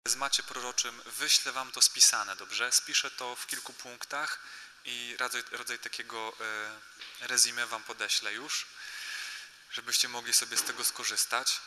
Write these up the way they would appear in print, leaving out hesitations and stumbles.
charyzmacie proroczym wyślę wam to spisane, dobrze? Spiszę to w kilku punktach i rodzaj takiego resume wam podeślę już, żebyście mogli sobie z tego skorzystać.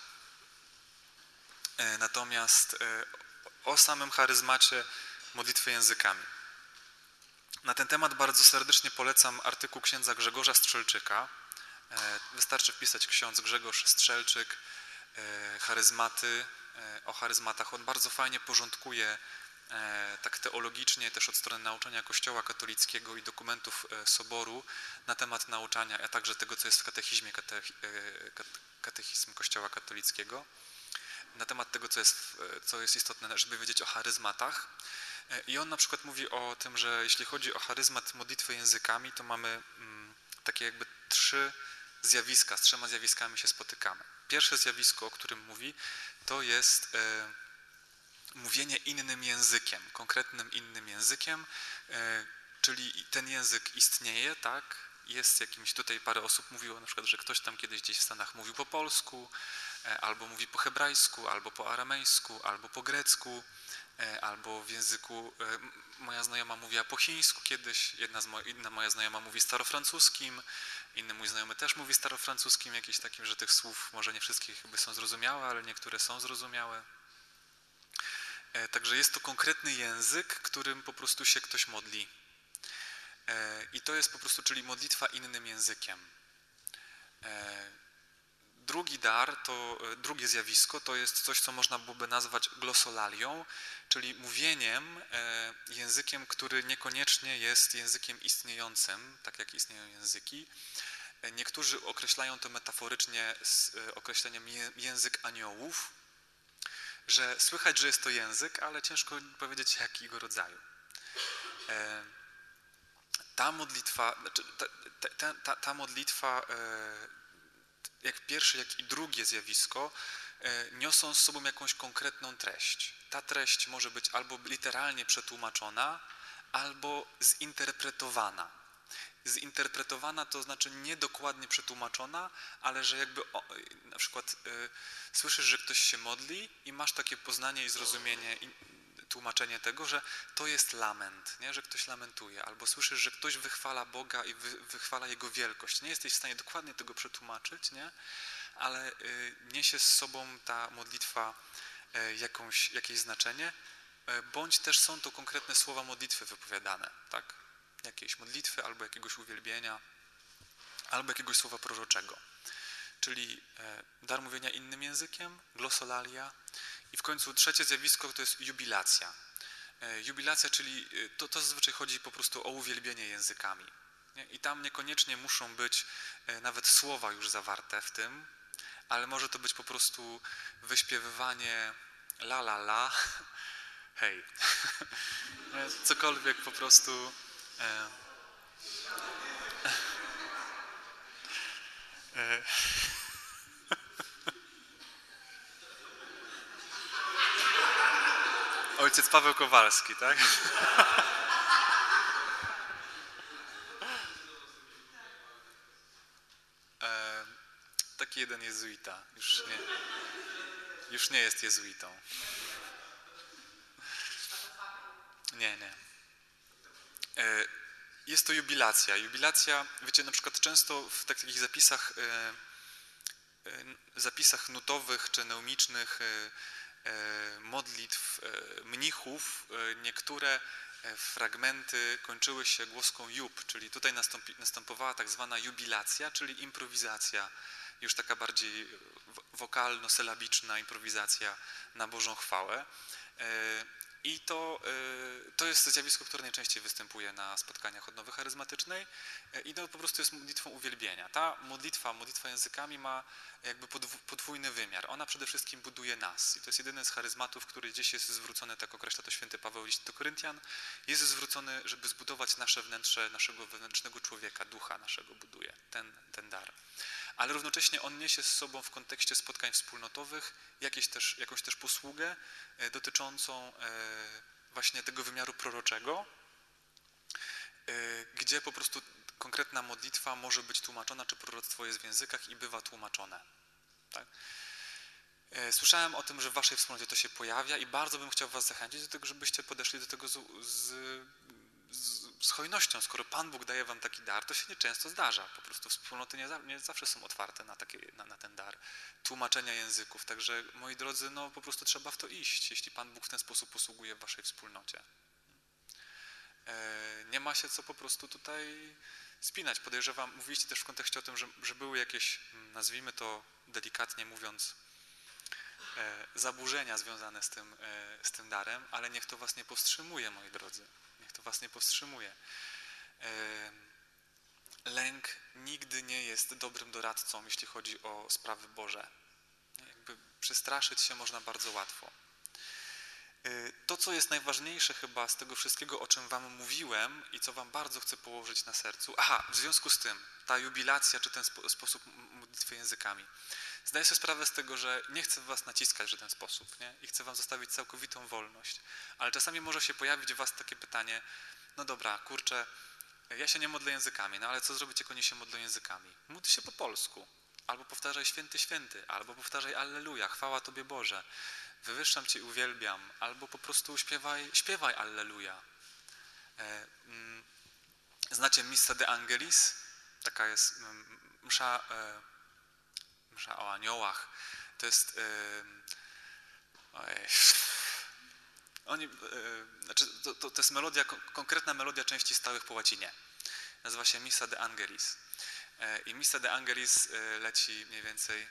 Natomiast o samym charyzmacie modlitwy językami. Na ten temat bardzo serdecznie polecam artykuł księdza Grzegorza Strzelczyka. Wystarczy wpisać ksiądz Grzegorz Strzelczyk, charyzmaty, o charyzmatach. On bardzo fajnie porządkuje tak teologicznie, też od strony nauczania Kościoła katolickiego i dokumentów Soboru na temat nauczania, a także tego, co jest w katechizmie, katechizm Kościoła katolickiego, na temat tego, co jest istotne, żeby wiedzieć o charyzmatach. I on na przykład mówi o tym, że jeśli chodzi o charyzmat modlitwy językami, to mamy takie jakby trzy zjawiska, z trzema zjawiskami się spotykamy. Pierwsze zjawisko, o którym mówi, to jest mówienie innym językiem, konkretnym innym językiem, czyli ten język istnieje, tak? Jest jakimś, tutaj parę osób mówiło na przykład, że ktoś tam kiedyś gdzieś w Stanach mówił po polsku, albo mówi po hebrajsku, albo po aramejsku, albo po grecku, albo w języku, moja znajoma mówiła po chińsku kiedyś, inna moja znajoma mówi starofrancuskim, inny mój znajomy też mówi starofrancuskim, jakieś takim, że tych słów może nie wszystkie chyba są zrozumiałe, ale niektóre są zrozumiałe. Także jest to konkretny język, którym po prostu się ktoś modli. I to jest po prostu, czyli modlitwa innym językiem. Drugi dar, drugie zjawisko, to jest coś, co można byłoby nazwać glosolalią, czyli mówieniem językiem, który niekoniecznie jest językiem istniejącym, tak jak istnieją języki. Niektórzy określają to metaforycznie z określeniem język aniołów, że słychać, że jest to język, ale ciężko powiedzieć, jakiego rodzaju. Ta modlitwa, jak pierwsze, jak i drugie zjawisko, niosą z sobą jakąś konkretną treść. Ta treść może być albo literalnie przetłumaczona, albo zinterpretowana. Zinterpretowana to znaczy niedokładnie przetłumaczona, ale że jakby na przykład słyszysz, że ktoś się modli i masz takie poznanie i zrozumienie, tłumaczenie tego, że to jest lament, nie? Że ktoś lamentuje, albo słyszysz, że ktoś wychwala Boga i wychwala Jego wielkość. Nie jesteś w stanie dokładnie tego przetłumaczyć, nie? Ale niesie z sobą ta modlitwa jakieś znaczenie, bądź też są to konkretne słowa modlitwy wypowiadane, tak? Jakiejś modlitwy, albo jakiegoś uwielbienia, albo jakiegoś słowa proroczego. Czyli dar mówienia innym językiem, glosolalia i w końcu trzecie zjawisko to jest jubilacja. Jubilacja, czyli to zazwyczaj chodzi po prostu o uwielbienie językami. Nie? I tam niekoniecznie muszą być nawet słowa już zawarte w tym, ale może to być po prostu wyśpiewywanie la la la, hej, cokolwiek po prostu. Ojciec Paweł Kowalski, tak? Taki jeden jezuita, już nie jest jezuitą. Nie. Jest to jubilacja. Jubilacja, wiecie, na przykład często w takich zapisach nutowych czy neumicznych modlitw mnichów niektóre fragmenty kończyły się głoską jub, czyli tutaj następowała tak zwana jubilacja, czyli improwizacja, już taka bardziej wokalno-sylabiczna improwizacja na Bożą chwałę. I to jest zjawisko, które najczęściej występuje na spotkaniach odnowy charyzmatycznej i to po prostu jest modlitwą uwielbienia. Ta modlitwa językami ma jakby podwójny wymiar. Ona przede wszystkim buduje nas i to jest jedyny z charyzmatów, który gdzieś jest zwrócony, tak określa to święty Paweł w liście do Koryntian, jest zwrócony, żeby zbudować nasze wnętrze, naszego wewnętrznego człowieka, ducha naszego buduje, ten dar. Ale równocześnie on niesie z sobą w kontekście spotkań wspólnotowych jakąś też posługę dotyczącą właśnie tego wymiaru proroczego, gdzie po prostu konkretna modlitwa może być tłumaczona, czy proroctwo jest w językach i bywa tłumaczone. Tak? Słyszałem o tym, że w waszej wspólnocie to się pojawia i bardzo bym chciał was zachęcić do tego, żebyście podeszli do tego z hojnością. Skoro Pan Bóg daje wam taki dar, to się nieczęsto zdarza. Po prostu wspólnoty nie zawsze są otwarte na ten dar tłumaczenia języków. Także, moi drodzy, no po prostu trzeba w to iść, jeśli Pan Bóg w ten sposób posługuje w waszej wspólnocie. Nie ma się co po prostu tutaj spinać. Podejrzewam, mówiliście też w kontekście o tym, że były jakieś, nazwijmy to delikatnie mówiąc, zaburzenia związane z tym darem, ale niech to was nie powstrzymuje, moi drodzy. Niech to was nie powstrzymuje. Lęk nigdy nie jest dobrym doradcą, jeśli chodzi o sprawy Boże. Jakby przestraszyć się można bardzo łatwo. To, co jest najważniejsze chyba z tego wszystkiego, o czym wam mówiłem i co wam bardzo chcę położyć na sercu. W związku z tym, ta jubilacja, czy ten sposób modlitwy językami. Zdaję sobie sprawę z tego, że nie chcę was naciskać w ten sposób, nie? I chcę wam zostawić całkowitą wolność. Ale czasami może się pojawić w was takie pytanie, no dobra, kurczę, ja się nie modlę językami, no ale co zrobić, jak oni się modlą językami? Módl się po polsku. Albo powtarzaj święty, święty, albo powtarzaj Alleluja, chwała Tobie Boże. Wywyższam Cię i uwielbiam, albo po prostu śpiewaj Alleluja. Znacie Missa de Angelis? Taka jest msza o aniołach. To jest to jest melodia, konkretna melodia części stałych po łacinie. Nazywa się Missa de Angelis. I Missa de Angelis leci mniej więcej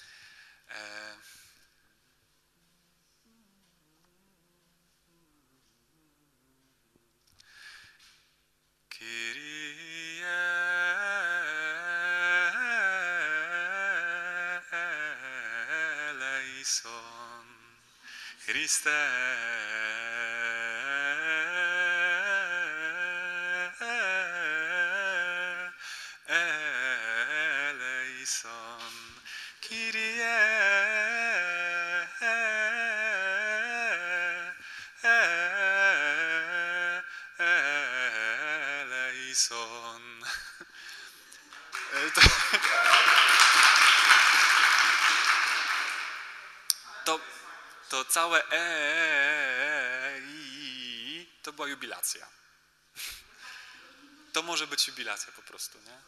Kyrie eleison, Christe eleison, Kyrie eleison. To całe to była jubilacja. To może być jubilacja po prostu, nie?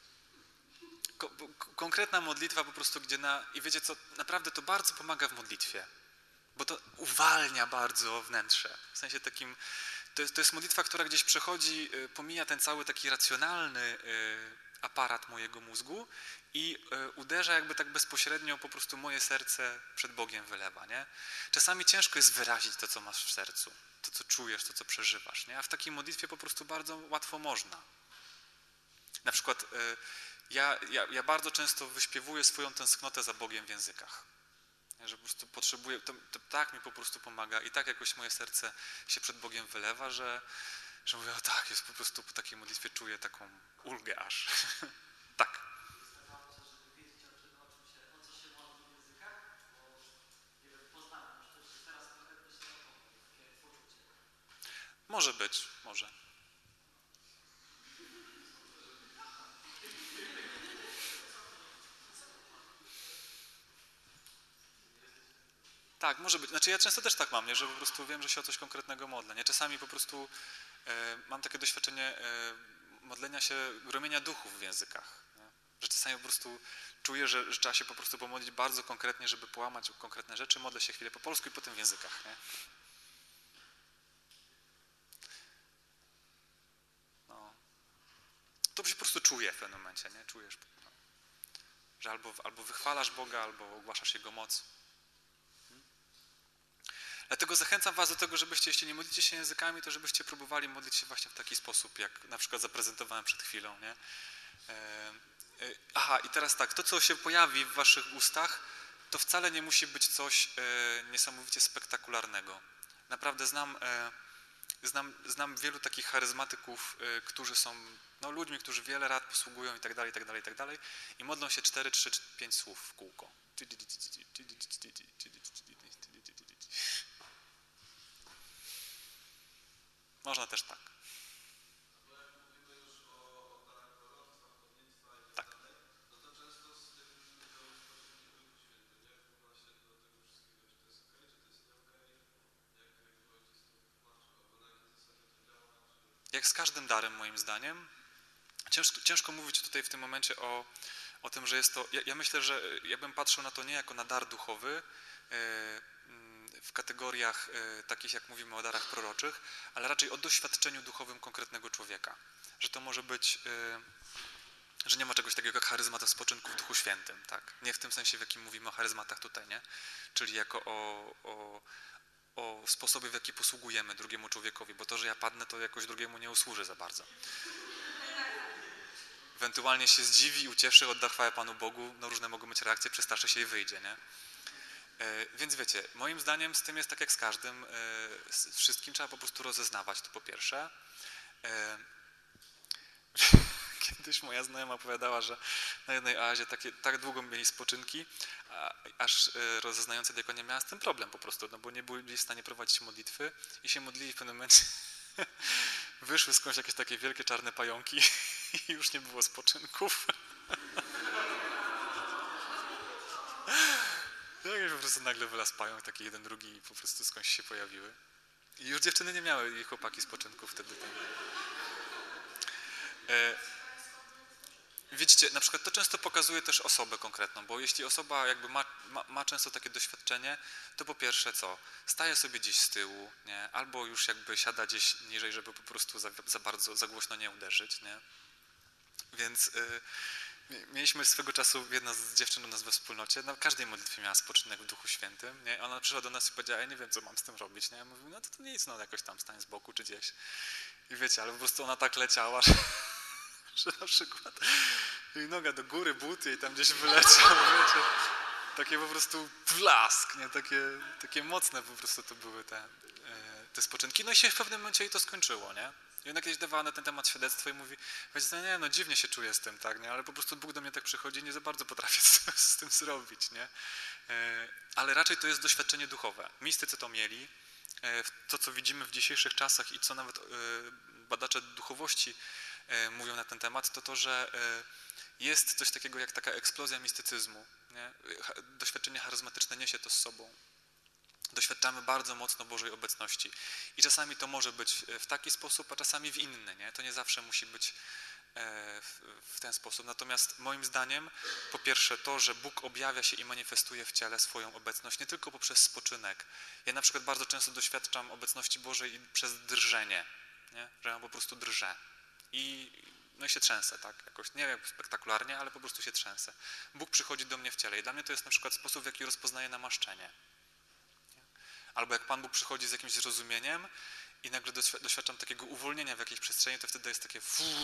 Konkretna modlitwa po prostu, i wiecie co, naprawdę to bardzo pomaga w modlitwie, bo to uwalnia bardzo wnętrze. W sensie takim, to jest modlitwa, która gdzieś przechodzi, pomija ten cały taki racjonalny aparat mojego mózgu i uderza jakby tak bezpośrednio po prostu moje serce przed Bogiem wylewa, nie? Czasami ciężko jest wyrazić to, co masz w sercu, to, co czujesz, to, co przeżywasz, nie? A w takiej modlitwie po prostu bardzo łatwo można. Na przykład ja bardzo często wyśpiewuję swoją tęsknotę za Bogiem w językach. Że po prostu potrzebuję, to tak mi po prostu pomaga i tak jakoś moje serce się przed Bogiem wylewa, że mówię, o tak, jest po prostu po takiej modlitwie czuję taką ulgę aż. Tak. Może być, może. Tak, może być. Znaczy ja często też tak mam, nie? Że po prostu wiem, że się o coś konkretnego modlę. Nie? Czasami po prostu mam takie doświadczenie modlenia się, gromienia duchów w językach. Nie? Że czasami po prostu czuję, że trzeba się po prostu pomodlić bardzo konkretnie, żeby połamać konkretne rzeczy. Modlę się chwilę po polsku i potem w językach. Nie? No. To się po prostu czuje w pewnym momencie, nie? Czujesz, no, że albo wychwalasz Boga, albo ogłaszasz Jego moc. Dlatego zachęcam was do tego, żebyście, jeśli nie modlicie się językami, to żebyście próbowali modlić się właśnie w taki sposób, jak na przykład zaprezentowałem przed chwilą, nie? I teraz tak, to co się pojawi w waszych ustach, to wcale nie musi być coś niesamowicie spektakularnego. Naprawdę znam wielu takich charyzmatyków, którzy są ludźmi, którzy wiele lat posługują i tak dalej, i modlą się 4, 3, 5 słów w kółko. Można też tak. Tak. jak z każdym darem moim zdaniem, ciężko mówić tutaj w tym momencie o tym, że jest to, ja myślę, że ja bym patrzył na to nie jako na dar duchowy, w kategoriach takich, jak mówimy o darach proroczych, ale raczej o doświadczeniu duchowym konkretnego człowieka. Że to może być, że nie ma czegoś takiego jak charyzmata spoczynku w Duchu Świętym, tak? Nie w tym sensie, w jakim mówimy o charyzmatach tutaj, nie? Czyli jako o sposobie, w jaki posługujemy drugiemu człowiekowi, bo to, że ja padnę, to jakoś drugiemu nie usłuży za bardzo. Ewentualnie się zdziwi i ucieszy, odda chwałę Panu Bogu, no różne mogą być reakcje, przestraszy się i wyjdzie, nie? Więc wiecie, moim zdaniem z tym jest tak jak z każdym, z wszystkim trzeba po prostu rozeznawać, to po pierwsze. Kiedyś moja znajoma opowiadała, że na jednej oazie tak długo mieli spoczynki, aż rozeznająca diakonia miała z tym problem po prostu, no bo nie byli w stanie prowadzić modlitwy i się modlili w pewnym momencie. Wyszły skądś jakieś takie wielkie czarne pająki i już nie było spoczynków. I po prostu nagle wylazł pająk, taki jeden, drugi i po prostu skądś się pojawiły. I już dziewczyny nie miały i chłopaki spoczynków wtedy. Widzicie, na przykład to często pokazuje też osobę konkretną, bo jeśli osoba jakby ma często takie doświadczenie, to po pierwsze co? Staje sobie gdzieś z tyłu, nie? Albo już jakby siada gdzieś niżej, żeby po prostu za głośno nie uderzyć, nie? Więc mieliśmy swego czasu, jedna z dziewczyn u nas we wspólnocie, na każdej modlitwie miała spoczynek w Duchu Świętym, nie? Ona przyszła do nas i powiedziała, ja nie wiem, co mam z tym robić, nie? Ja mówię, no to nic, no jakoś tam stań z boku czy gdzieś. I wiecie, ale po prostu ona tak leciała, że na przykład jej noga do góry, buty i tam gdzieś wyleciał, wiecie, takie po prostu blask, nie? Takie mocne po prostu to były te spoczynki. No i się w pewnym momencie jej to skończyło, nie? I ona kiedyś dawała na ten temat świadectwo i mówi, wiecie, nie, no dziwnie się czuję z tym, tak, nie? Ale po prostu Bóg do mnie tak przychodzi i nie za bardzo potrafię z tym zrobić, nie? Ale raczej to jest doświadczenie duchowe. Mistycy to mieli. To, co widzimy w dzisiejszych czasach i co nawet badacze duchowości mówią na ten temat, to, że jest coś takiego jak taka eksplozja mistycyzmu. Nie? Doświadczenie charyzmatyczne niesie to z sobą. Doświadczamy bardzo mocno Bożej obecności. I czasami to może być w taki sposób, a czasami w inny. Nie? To nie zawsze musi być w ten sposób. Natomiast moim zdaniem, po pierwsze to, że Bóg objawia się i manifestuje w ciele swoją obecność, nie tylko poprzez spoczynek. Ja na przykład bardzo często doświadczam obecności Bożej przez drżenie, nie? Że ja po prostu drżę. No i się trzęsę, tak? Jakoś nie wiem spektakularnie, ale po prostu się trzęsę. Bóg przychodzi do mnie w ciele i dla mnie to jest na przykład sposób, w jaki rozpoznaję namaszczenie. Albo jak Pan Bóg przychodzi z jakimś zrozumieniem i nagle doświadczam takiego uwolnienia w jakiejś przestrzeni, to wtedy jest takie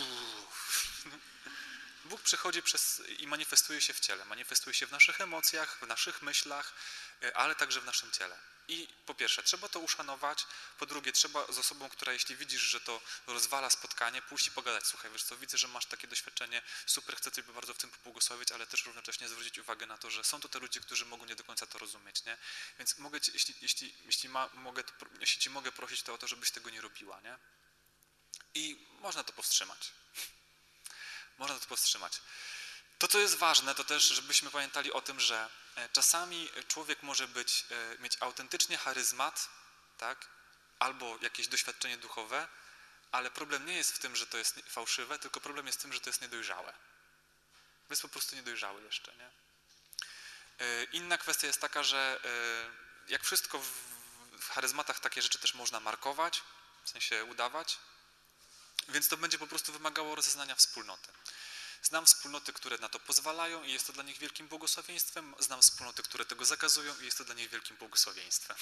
Bóg przychodzi i manifestuje się w ciele. Manifestuje się w naszych emocjach, w naszych myślach, ale także w naszym ciele. I po pierwsze, trzeba to uszanować, po drugie, trzeba z osobą, która jeśli widzisz, że to rozwala spotkanie, pójść i pogadać. Słuchaj, wiesz co, widzę, że masz takie doświadczenie, super, chcę Ciebie bardzo w tym pobłogosławić, ale też równocześnie zwrócić uwagę na to, że są tutaj ludzie, którzy mogą nie do końca to rozumieć, nie? Więc mogę Ci, jeśli Ci mogę prosić, to o to, żebyś tego nie robiła, nie? I można to powstrzymać. Można to powstrzymać. To, co jest ważne, to też, żebyśmy pamiętali o tym, że czasami człowiek może mieć autentycznie charyzmat, tak? Albo jakieś doświadczenie duchowe, ale problem nie jest w tym, że to jest fałszywe, tylko problem jest w tym, że to jest niedojrzałe. Jest po prostu niedojrzały jeszcze, nie? Inna kwestia jest taka, że jak wszystko w charyzmatach takie rzeczy też można markować, w sensie udawać, więc to będzie po prostu wymagało rozeznania wspólnoty. Znam wspólnoty, które na to pozwalają i jest to dla nich wielkim błogosławieństwem. Znam wspólnoty, które tego zakazują i jest to dla nich wielkim błogosławieństwem.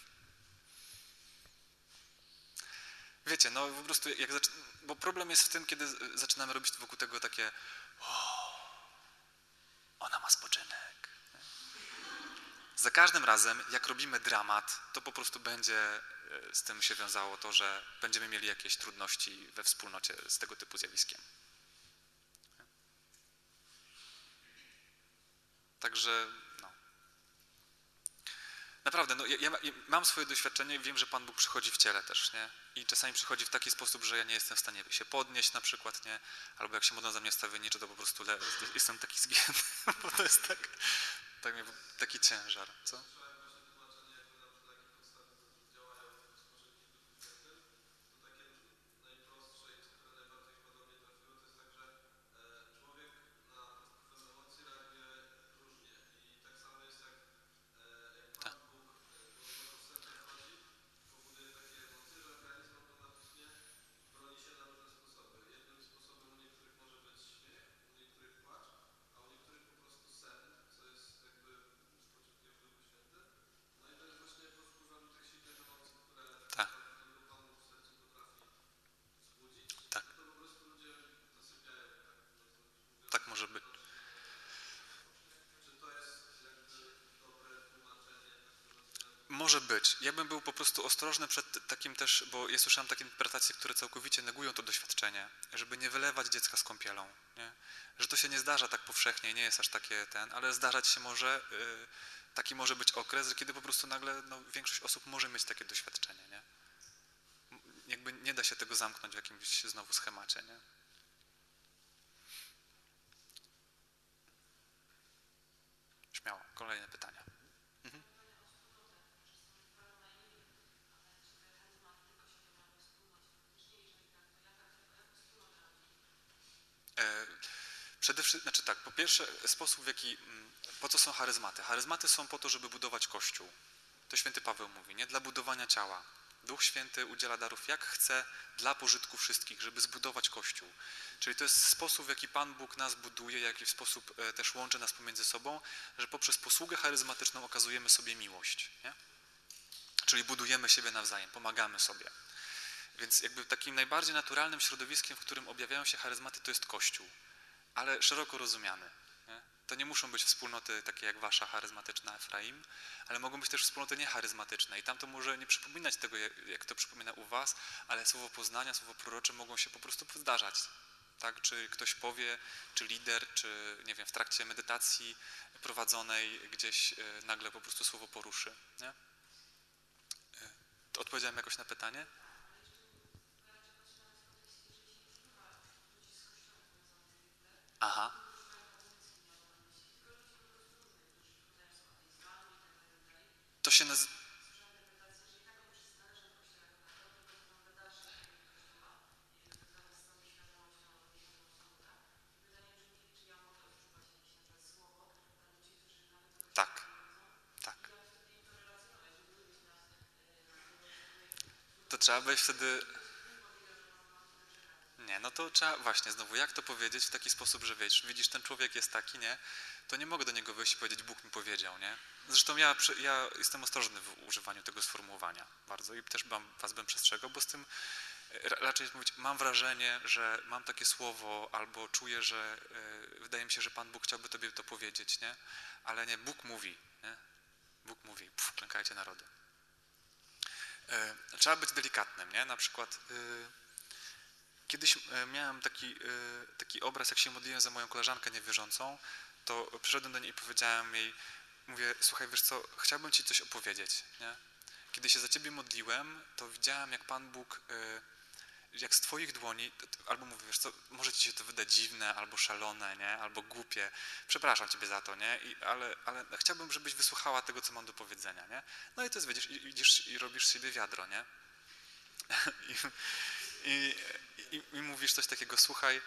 Wiecie, no po prostu, bo problem jest w tym, kiedy zaczynamy robić wokół tego takie ona ma spoczynek. Za każdym razem, jak robimy dramat, to po prostu będzie z tym się wiązało to, że będziemy mieli jakieś trudności we wspólnocie z tego typu zjawiskiem. Także, no. Naprawdę, no, ja mam swoje doświadczenie, wiem, że Pan Bóg przychodzi w ciele też, nie? I czasami przychodzi w taki sposób, że ja nie jestem w stanie się podnieść na przykład, nie? Albo jak się modlą za mnie stawiennicze, to po prostu jestem taki zgięty, bo to jest taki ciężar, co? Może być. Ja bym był po prostu ostrożny przed takim też, bo ja słyszałem takie interpretacje, które całkowicie negują to doświadczenie, żeby nie wylewać dziecka z kąpielą, nie? Że to się nie zdarza tak powszechnie, nie jest aż takie ale zdarzać się może, taki może być okres, kiedy po prostu nagle większość osób może mieć takie doświadczenie, nie? Jakby nie da się tego zamknąć w jakimś znowu schemacie, nie? Śmiało, kolejne pytania. Mhm. E, Przede wszystkim, znaczy tak, po pierwsze sposób w jaki, po co są charyzmaty? Charyzmaty są po to, żeby budować Kościół. To święty Paweł mówi, nie? Dla budowania ciała. Duch Święty udziela darów jak chce, dla pożytku wszystkich, żeby zbudować Kościół. Czyli to jest sposób, w jaki Pan Bóg nas buduje, jaki sposób też łączy nas pomiędzy sobą, że poprzez posługę charyzmatyczną okazujemy sobie miłość, nie? Czyli budujemy siebie nawzajem, pomagamy sobie. Więc jakby takim najbardziej naturalnym środowiskiem, w którym objawiają się charyzmaty, to jest Kościół, ale szeroko rozumiany. Nie? To nie muszą być wspólnoty takie jak wasza charyzmatyczna Efraim, ale mogą być też wspólnoty niecharyzmatyczne i tam to może nie przypominać tego, jak to przypomina u was, ale słowo poznania, słowo prorocze mogą się po prostu zdarzać. Tak? Czy ktoś powie, czy lider, czy nie wiem, w trakcie medytacji prowadzonej gdzieś nagle po prostu słowo poruszy. Nie? Odpowiedziałem jakoś na pytanie? Aha. To się nazywa... Tak, tak. To trzeba być wtedy... Nie, no to trzeba właśnie znowu, jak to powiedzieć w taki sposób, że widzisz, ten człowiek jest taki, nie? To nie mogę do niego wyjść i powiedzieć, Bóg mi powiedział, nie? Zresztą ja jestem ostrożny w używaniu tego sformułowania bardzo i też was bym przestrzegał, bo z tym raczej mówić, mam wrażenie, że mam takie słowo albo czuję, że wydaje mi się, że Pan Bóg chciałby tobie to powiedzieć, nie? Ale nie, Bóg mówi, nie? Bóg mówi, klękajcie narody. Trzeba być delikatnym, nie? Na przykład... Kiedyś miałem taki obraz, jak się modliłem za moją koleżankę niewierzącą, to przyszedłem do niej i powiedziałem jej, mówię, słuchaj, wiesz co, chciałbym ci coś opowiedzieć, nie? Kiedy się za ciebie modliłem, to widziałem, jak Pan Bóg, jak z twoich dłoni, albo mówię, wiesz co, może ci się to wyda dziwne, albo szalone, nie? Albo głupie, przepraszam ciebie za to, nie? Ale chciałbym, żebyś wysłuchała tego, co mam do powiedzenia, nie? No i to jest, widzisz, i robisz z siebie wiadro, nie? I mówisz coś takiego, słuchaj,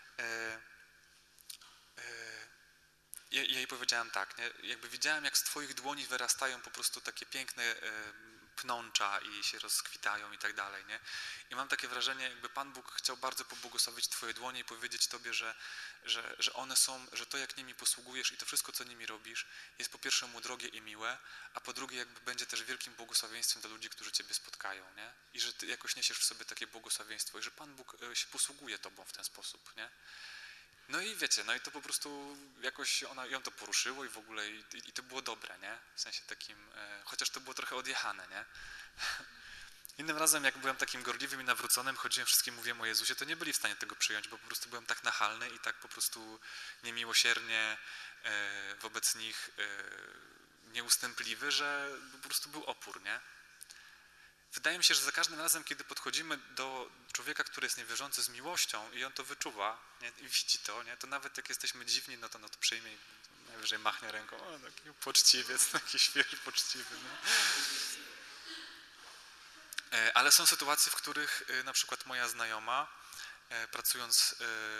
ja jej powiedziałem tak, nie? Jakby widziałem, jak z twoich dłoni wyrastają po prostu takie piękne pnącza i się rozkwitają i tak dalej, nie? I mam takie wrażenie, jakby Pan Bóg chciał bardzo pobłogosławić twoje dłonie i powiedzieć tobie, że one są, że to, jak nimi posługujesz i to wszystko, co nimi robisz, jest po pierwsze mu drogie i miłe, a po drugie jakby będzie też wielkim błogosławieństwem dla ludzi, którzy ciebie spotkają, nie? I że ty jakoś niesiesz w sobie takie błogosławieństwo i że Pan Bóg się posługuje tobą w ten sposób, nie? No i wiecie, no i to po prostu jakoś ją to poruszyło i w ogóle i to było dobre, nie? W sensie takim, chociaż to było trochę odjechane, nie? Innym razem, jak byłem takim gorliwym i nawróconym, chodziłem wszystkim, mówiłem o Jezusie, to nie byli w stanie tego przyjąć, bo po prostu byłem tak nachalny i tak po prostu niemiłosiernie wobec nich nieustępliwy, że po prostu był opór, nie? Wydaje mi się, że za każdym razem, kiedy podchodzimy do człowieka, który jest niewierzący z miłością i on to wyczuwa, nie, i widzi to, nie, to nawet jak jesteśmy dziwni, no to przyjmie i najwyżej machnie ręką, o, taki poczciwiec, taki świeży, poczciwy. No. Ale są sytuacje, w których na przykład moja znajoma, pracując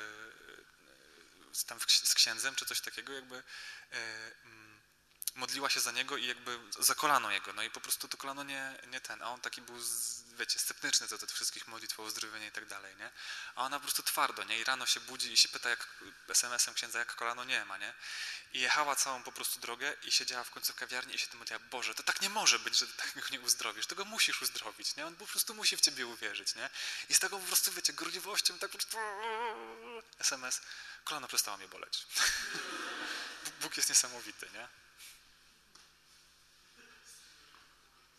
tam z księdzem czy coś takiego, jakby modliła się za niego i jakby za kolano jego, no i po prostu to kolano nie ten, a on taki był, wiecie, sceptyczny do tych wszystkich modlitw o uzdrowienie i tak dalej, nie? A ona po prostu twardo, nie? I rano się budzi i się pyta jak SMS-em księdza, jak kolano nie ma, nie? I jechała całą po prostu drogę i siedziała w końcu w kawiarni i się tym modliła, Boże, to tak nie może być, że ty tak go nie uzdrowisz, to go musisz uzdrowić, nie? On po prostu musi w ciebie uwierzyć, nie? I z tego po prostu, wiecie, gorliwością tak po prostu SMS, kolano przestało mnie boleć. Bóg jest niesamowity, nie?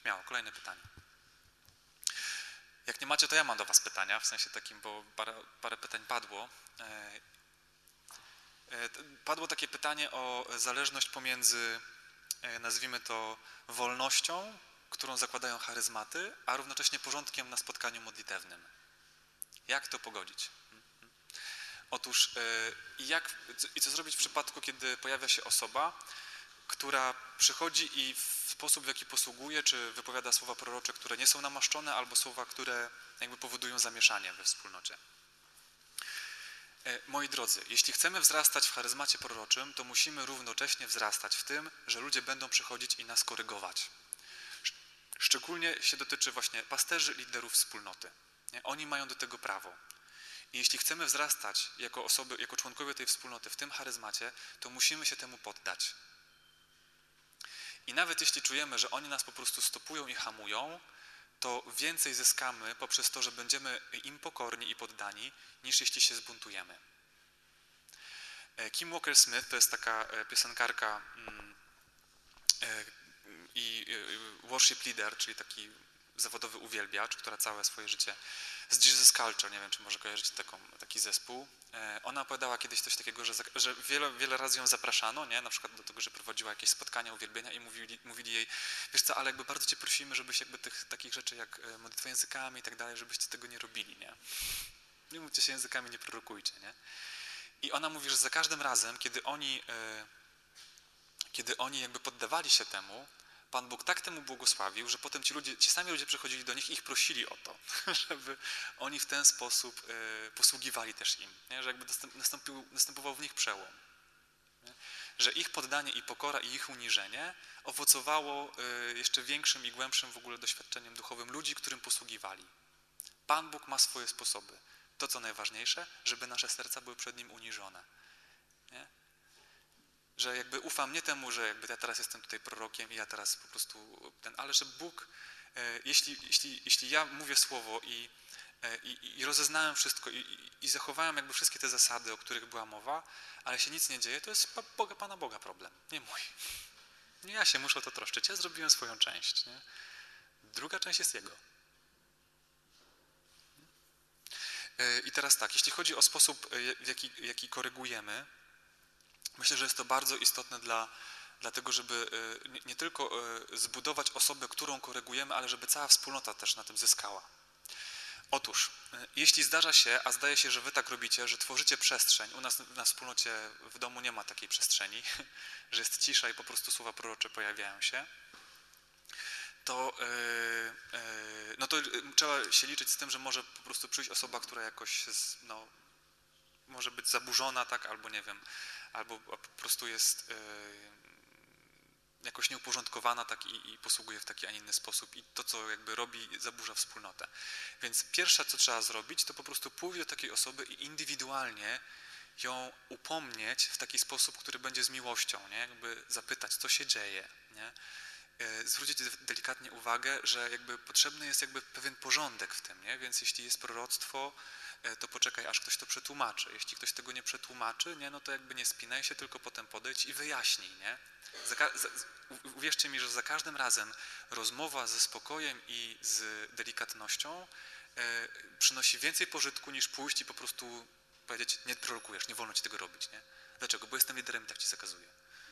Śmiało, kolejne pytanie. Jak nie macie, to ja mam do was pytania, w sensie takim, bo parę pytań padło. Padło takie pytanie o zależność pomiędzy, nazwijmy to, wolnością, którą zakładają charyzmaty, a równocześnie porządkiem na spotkaniu modlitewnym. Jak to pogodzić? Otóż i co zrobić w przypadku, kiedy pojawia się osoba, która przychodzi i w sposób, w jaki posługuje, czy wypowiada słowa prorocze, które nie są namaszczone, albo słowa, które jakby powodują zamieszanie we wspólnocie. Moi drodzy, jeśli chcemy wzrastać w charyzmacie proroczym, to musimy równocześnie wzrastać w tym, że ludzie będą przychodzić i nas korygować. Szczególnie się dotyczy właśnie pasterzy, liderów wspólnoty. Oni mają do tego prawo. I jeśli chcemy wzrastać jako osoby, jako członkowie tej wspólnoty w tym charyzmacie, to musimy się temu poddać. I nawet jeśli czujemy, że oni nas po prostu stopują i hamują, to więcej zyskamy poprzez to, że będziemy im pokorni i poddani, niż jeśli się zbuntujemy. Kim Walker-Smith to jest taka piosenkarka i worship leader, czyli taki zawodowy uwielbiacz, która całe swoje życie z Jesus Culture, nie wiem, czy może kojarzycie taki zespół. Ona opowiadała kiedyś coś takiego, że wiele razy ją zapraszano, nie? Na przykład do tego, że prowadziła jakieś spotkania uwielbienia i mówili jej, wiesz co, ale jakby bardzo cię prosimy, żebyś jakby takich rzeczy jak modlitwa językami i tak dalej, żebyście tego nie robili, nie? Nie mówcie się językami, nie prorokujcie, nie? I ona mówi, że za każdym razem, kiedy oni jakby poddawali się temu, Pan Bóg tak temu błogosławił, że potem ci sami ludzie przychodzili do nich i ich prosili o to, żeby oni w ten sposób posługiwali też im, nie? Że jakby następował w nich przełom. Nie? Że ich poddanie i pokora i ich uniżenie owocowało jeszcze większym i głębszym w ogóle doświadczeniem duchowym ludzi, którym posługiwali. Pan Bóg ma swoje sposoby. To, co najważniejsze, żeby nasze serca były przed Nim uniżone. Nie? Że jakby ufam nie temu, że jakby ja teraz jestem tutaj prorokiem i ja teraz po prostu ale że Bóg, jeśli ja mówię słowo i rozeznałem wszystko i zachowałem jakby wszystkie te zasady, o których była mowa, ale się nic nie dzieje, to jest Pana Boga problem, nie mój. Nie ja się muszę o to troszczyć, ja zrobiłem swoją część. Nie? Druga część jest Jego. I teraz tak, jeśli chodzi o sposób, w jaki korygujemy, myślę, że jest to bardzo istotne dla tego, żeby nie tylko zbudować osobę, którą korygujemy, ale żeby cała wspólnota też na tym zyskała. Otóż, jeśli zdarza się, a zdaje się, że wy tak robicie, że tworzycie przestrzeń, u nas na wspólnocie w domu nie ma takiej przestrzeni, że jest cisza i po prostu słowa prorocze pojawiają się, to trzeba się liczyć z tym, że może po prostu przyjść osoba, która jakoś może być zaburzona, tak, albo nie wiem, albo po prostu jest jakoś nieuporządkowana, tak, i posługuje w taki, a nie inny sposób i to, co jakby robi, zaburza wspólnotę. Więc pierwsze, co trzeba zrobić, to po prostu pójść do takiej osoby i indywidualnie ją upomnieć w taki sposób, który będzie z miłością, nie? Jakby zapytać, co się dzieje, nie? Zwrócić delikatnie uwagę, że jakby potrzebny jest jakby pewien porządek w tym, nie? Więc jeśli jest proroctwo, to poczekaj, aż ktoś to przetłumaczy. Jeśli ktoś tego nie przetłumaczy, nie, no to jakby nie spinaj się, tylko potem podejdź i wyjaśnij, nie? Uwierzcie mi, że za każdym razem rozmowa ze spokojem i z delikatnością przynosi więcej pożytku niż pójść i po prostu powiedzieć, nie prorokujesz, nie wolno ci tego robić, nie? Dlaczego? Bo jestem liderem i tak ci zakazuję.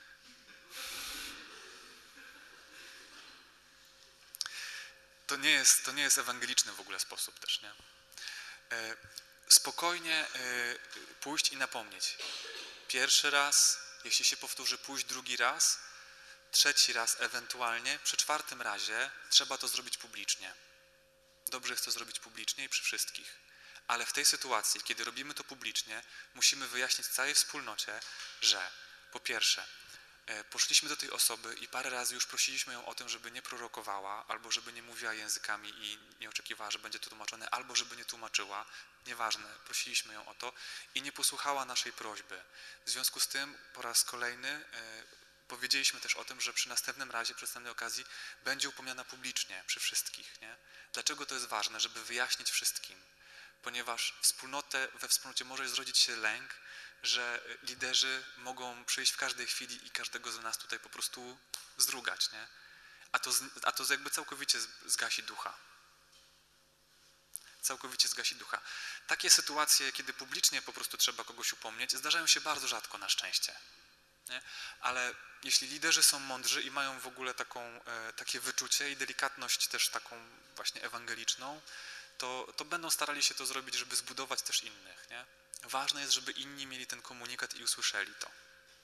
To nie jest ewangeliczny w ogóle sposób też, nie? Spokojnie pójść i napomnieć. Pierwszy raz, jeśli się powtórzy, pójść drugi raz, trzeci raz ewentualnie, przy czwartym razie trzeba to zrobić publicznie. Dobrze jest to zrobić publicznie i przy wszystkich. Ale w tej sytuacji, kiedy robimy to publicznie, musimy wyjaśnić całej wspólnocie, że po pierwsze, poszliśmy do tej osoby i parę razy już prosiliśmy ją o tym, żeby nie prorokowała, albo żeby nie mówiła językami i nie oczekiwała, że będzie to tłumaczone, albo żeby nie tłumaczyła. Nieważne, prosiliśmy ją o to i nie posłuchała naszej prośby. W związku z tym po raz kolejny powiedzieliśmy też o tym, że przy następnym razie, przy następnej okazji będzie upomniana publicznie przy wszystkich. Nie? Dlaczego to jest ważne? Żeby wyjaśnić wszystkim. Ponieważ we wspólnocie może zrodzić się lęk, że liderzy mogą przyjść w każdej chwili i każdego z nas tutaj po prostu zdrugać, nie? a to jakby całkowicie zgasi ducha. Całkowicie zgasi ducha. Takie sytuacje, kiedy publicznie po prostu trzeba kogoś upomnieć, zdarzają się bardzo rzadko na szczęście. Nie? Ale jeśli liderzy są mądrzy i mają w ogóle takie wyczucie i delikatność też taką właśnie ewangeliczną, to będą starali się to zrobić, żeby zbudować też innych. Nie? Ważne jest, żeby inni mieli ten komunikat i usłyszeli to.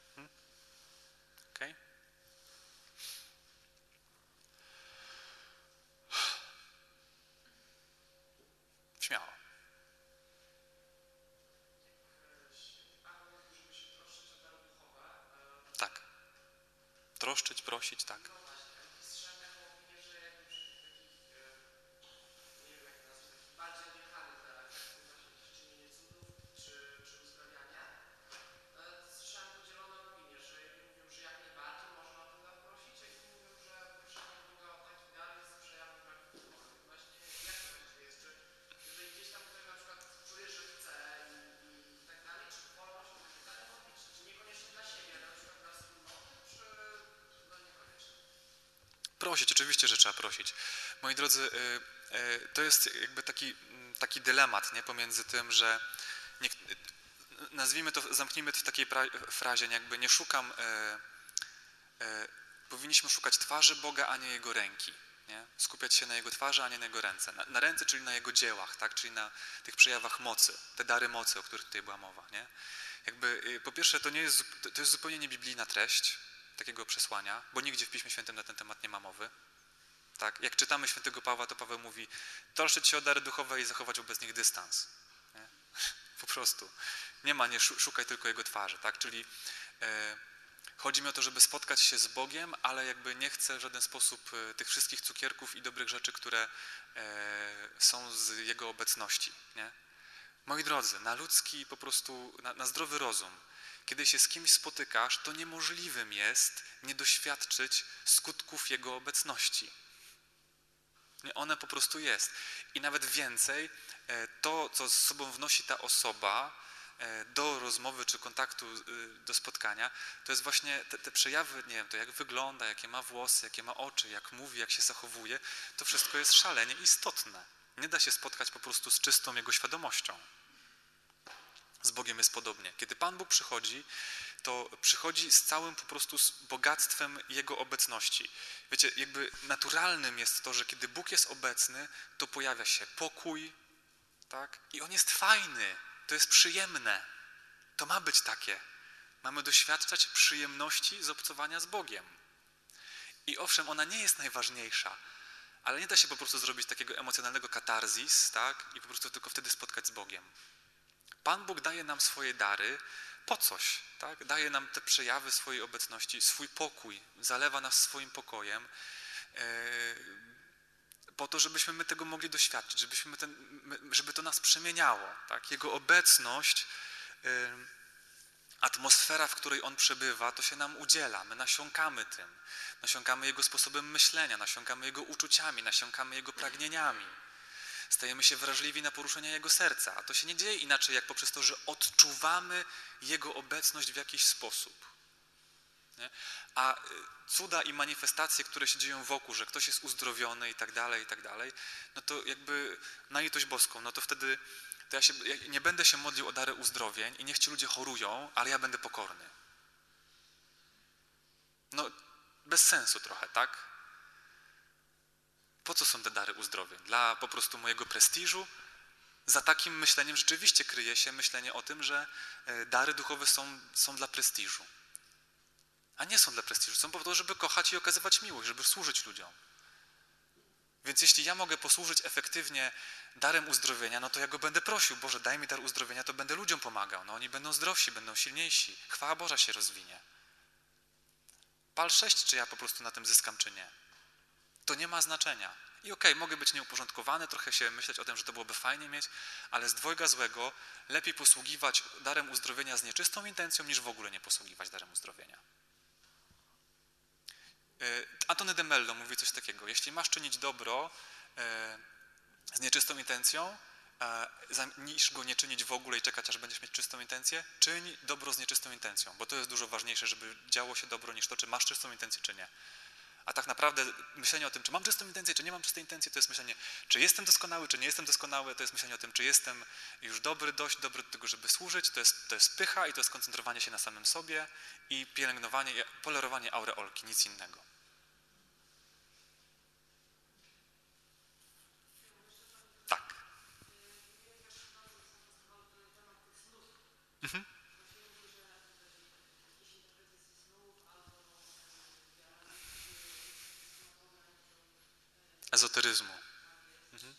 Okay? Śmiało. Tak. Troszczyć, prosić, tak. Prosić, oczywiście, że trzeba prosić. Moi drodzy, to jest jakby taki dylemat, nie? Pomiędzy tym, że nazwijmy to, zamknijmy to w takiej frazie, jakby nie szukam, powinniśmy szukać twarzy Boga, a nie Jego ręki. Nie? Skupiać się na Jego twarzy, a nie na Jego ręce. Na ręce, czyli na Jego dziełach, tak? Czyli na tych przejawach mocy, te dary mocy, o których tutaj była mowa. Nie? Jakby, po pierwsze, to jest zupełnie niebiblijna treść takiego przesłania, bo nigdzie w Piśmie Świętym na ten temat nie ma mowy. Tak? Jak czytamy świętego Pawła, to Paweł mówi: troszczyć się o dary duchowe i zachować wobec nich dystans. Nie? Po prostu. Nie ma, nie szukaj tylko Jego twarzy. Tak? Czyli chodzi mi o to, żeby spotkać się z Bogiem, ale jakby nie chcę w żaden sposób tych wszystkich cukierków i dobrych rzeczy, które są z Jego obecności. Nie? Moi drodzy, na ludzki po prostu, na zdrowy rozum, kiedy się z kimś spotykasz, to niemożliwym jest nie doświadczyć skutków Jego obecności. One po prostu jest. I nawet więcej, to, co z sobą wnosi ta osoba do rozmowy czy kontaktu, do spotkania, to jest właśnie te przejawy, nie wiem, to jak wygląda, jakie ma włosy, jakie ma oczy, jak mówi, jak się zachowuje, to wszystko jest szalenie istotne. Nie da się spotkać po prostu z czystą Jego świadomością. Z Bogiem jest podobnie. Kiedy Pan Bóg przychodzi, to przychodzi z całym po prostu z bogactwem Jego obecności. Wiecie, jakby naturalnym jest to, że kiedy Bóg jest obecny, to pojawia się pokój, tak? I on jest fajny, to jest przyjemne. To ma być takie. Mamy doświadczać przyjemności z obcowania z Bogiem. I owszem, ona nie jest najważniejsza, ale nie da się po prostu zrobić takiego emocjonalnego katarzis, tak? I po prostu tylko wtedy spotkać z Bogiem. Pan Bóg daje nam swoje dary po coś, tak? Daje nam te przejawy swojej obecności, swój pokój, zalewa nas swoim pokojem, po to, żebyśmy my tego mogli doświadczyć, żeby to nas przemieniało. Tak? Jego obecność, atmosfera, w której On przebywa, to się nam udziela. My nasiąkamy tym. Nasiąkamy Jego sposobem myślenia, nasiąkamy Jego uczuciami, nasiąkamy Jego pragnieniami. Stajemy się wrażliwi na poruszenia Jego serca. A to się nie dzieje inaczej, jak poprzez to, że odczuwamy Jego obecność w jakiś sposób. Nie? A cuda i manifestacje, które się dzieją wokół, że ktoś jest uzdrowiony i tak dalej, no to jakby na litość boską, no to wtedy ja nie będę się modlił o dary uzdrowień i niech ci ludzie chorują, ale ja będę pokorny. No bez sensu trochę, tak? Po co są te dary uzdrowień? Dla po prostu mojego prestiżu? Za takim myśleniem rzeczywiście kryje się myślenie o tym, że dary duchowe są dla prestiżu. A nie są dla prestiżu, są po to, żeby kochać i okazywać miłość, żeby służyć ludziom. Więc jeśli ja mogę posłużyć efektywnie darem uzdrowienia, no to ja go będę prosił: Boże, daj mi dar uzdrowienia, to będę ludziom pomagał. No oni będą zdrowsi, będą silniejsi, chwała Boża się rozwinie. Pal 6, czy ja po prostu na tym zyskam, czy nie. To nie ma znaczenia. I okej, mogę być nieuporządkowany, trochę się myśleć o tym, że to byłoby fajnie mieć, ale z dwojga złego lepiej posługiwać darem uzdrowienia z nieczystą intencją, niż w ogóle nie posługiwać darem uzdrowienia. Antony de Mello mówi coś takiego: jeśli masz czynić dobro z nieczystą intencją, niż go nie czynić w ogóle i czekać, aż będziesz mieć czystą intencję, czyń dobro z nieczystą intencją, bo to jest dużo ważniejsze, żeby działo się dobro, niż to, czy masz czystą intencję, czy nie. A tak naprawdę myślenie o tym, czy mam czystą intencję, czy nie mam czystej intencji, to jest myślenie, czy jestem doskonały, czy nie jestem doskonały, to jest myślenie o tym, czy jestem już dobry, dość dobry do tego, żeby służyć, to jest pycha i to jest koncentrowanie się na samym sobie i pielęgnowanie, polerowanie aureolki, nic innego. Tak. Mhm. Ezoteryzmu. Mhm.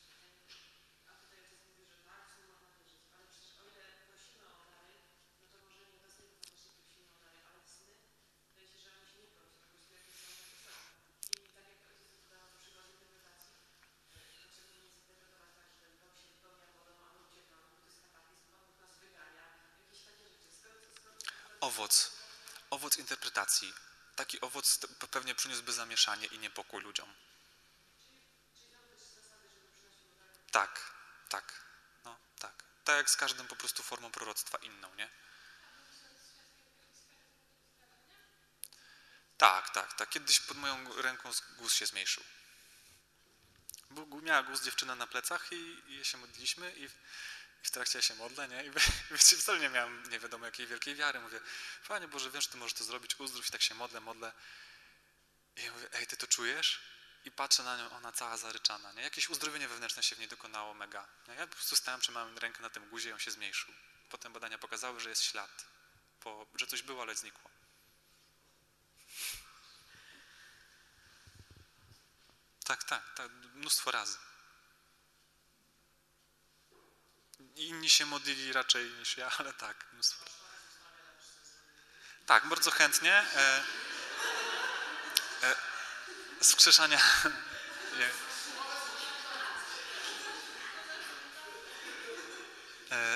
Owoc. Owoc interpretacji. Taki owoc pewnie przyniósłby zamieszanie i niepokój ludziom. Tak, tak, no tak. Tak jak z każdą po prostu formą proroctwa inną, nie? Tak, tak, tak. Kiedyś pod moją ręką guz się zmniejszył. Bo miała guz dziewczyna na plecach i się modliliśmy i w trakcie ja się modlę, nie? I wiecie, wcale nie miałem nie wiadomo jakiej wielkiej wiary. Mówię, Panie Boże, wiem, że Ty możesz to zrobić, uzdrów i tak się modlę. I ja mówię, ej, Ty to czujesz? I patrzę na nią, ona cała zaryczana, nie? Jakieś uzdrowienie wewnętrzne się w niej dokonało mega. Nie? Ja po prostu stałem, trzymałem rękę na tym guzie i on się zmniejszył. Potem badania pokazały, że jest ślad, że coś było, ale znikło. Tak, tak, tak, mnóstwo razy. Inni się modlili raczej niż ja, ale tak, mnóstwo razy. Tak, bardzo chętnie. Skrzeszania. E,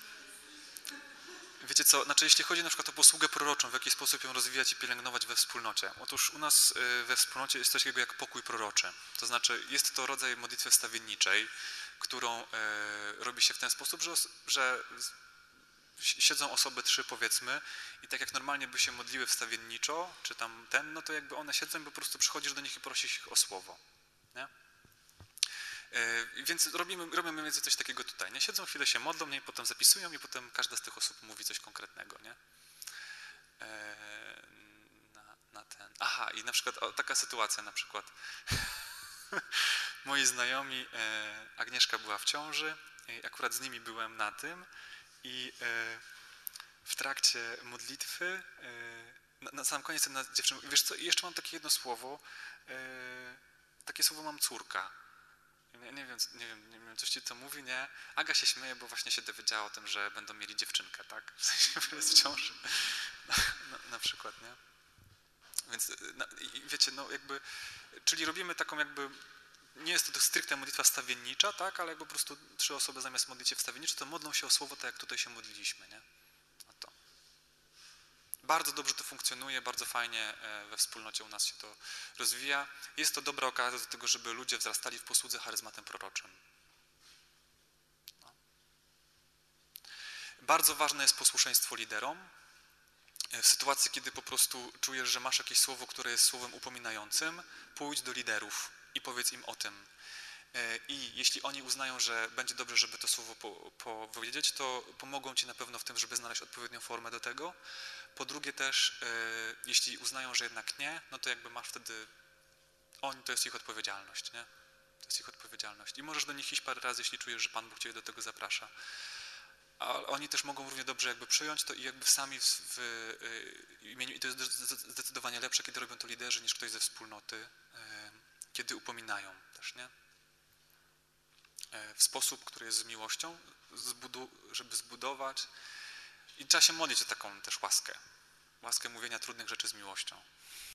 Wiecie co, znaczy jeśli chodzi na przykład o posługę proroczą, w jaki sposób ją rozwijać i pielęgnować we wspólnocie. Otóż u nas we wspólnocie jest coś takiego jak pokój proroczy. To znaczy jest to rodzaj modlitwy wstawienniczej, którą robi się w ten sposób, że siedzą osoby trzy powiedzmy i tak jak normalnie by się modliły wstawienniczo, czy tam no to jakby one siedzą i po prostu przychodzisz do nich i prosisz ich o słowo. Nie? Więc robimy mniej więcej coś takiego tutaj. Nie? Siedzą, chwilę się modlą, nie? I potem zapisują i potem każda z tych osób mówi coś konkretnego. Nie? Na ten. Aha, i na przykład taka sytuacja na przykład. Moi znajomi, Agnieszka była w ciąży, akurat z nimi byłem na tym i w trakcie modlitwy, na sam koniec jedna dziewczyna, wiesz co, jeszcze mam takie jedno słowo, takie słowo mam córka. Nie wiem, coś ci to mówi, nie? Aga się śmieje, bo właśnie się dowiedziała o tym, że będą mieli dziewczynkę, tak? W sensie, że jest w ciąży. Na przykład, nie? Więc wiecie, no jakby, czyli robimy taką jakby, nie jest to stricte modlitwa wstawiennicza, tak? Ale jakby po prostu trzy osoby zamiast modlić się wstawienniczo, to modlą się o słowo tak, jak tutaj się modliliśmy, nie? A to. Bardzo dobrze to funkcjonuje, bardzo fajnie we wspólnocie u nas się to rozwija. Jest to dobra okazja do tego, żeby ludzie wzrastali w posłudze charyzmatem proroczym. No. Bardzo ważne jest posłuszeństwo liderom. W sytuacji, kiedy po prostu czujesz, że masz jakieś słowo, które jest słowem upominającym, pójdź do liderów i powiedz im o tym. I jeśli oni uznają, że będzie dobrze, żeby to słowo powiedzieć, to pomogą ci na pewno w tym, żeby znaleźć odpowiednią formę do tego. Po drugie też, jeśli uznają, że jednak nie, no to jakby masz wtedy, to jest ich odpowiedzialność, nie? To jest ich odpowiedzialność. I możesz do nich iść parę razy, jeśli czujesz, że Pan Bóg cię do tego zaprasza. A oni też mogą równie dobrze jakby przyjąć to i jakby sami w imieniu, i to jest zdecydowanie lepsze, kiedy robią to liderzy, niż ktoś ze wspólnoty, kiedy upominają też, nie? W sposób, który jest z miłością, żeby zbudować. I trzeba się modlić o taką też łaskę. Łaskę mówienia trudnych rzeczy z miłością.